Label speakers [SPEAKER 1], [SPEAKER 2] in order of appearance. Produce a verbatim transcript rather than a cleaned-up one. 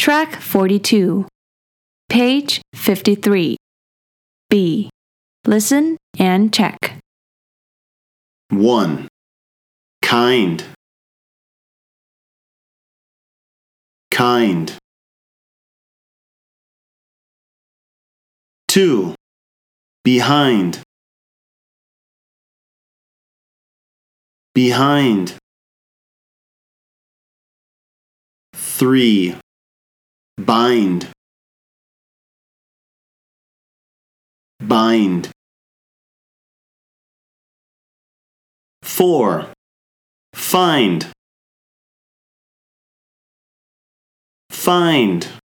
[SPEAKER 1] Track forty-two. Page fifty-three. B. Listen and check.
[SPEAKER 2] one. Kind. Kind. two. Behind. Behind. three. Bind. Bind. four. Find. Find.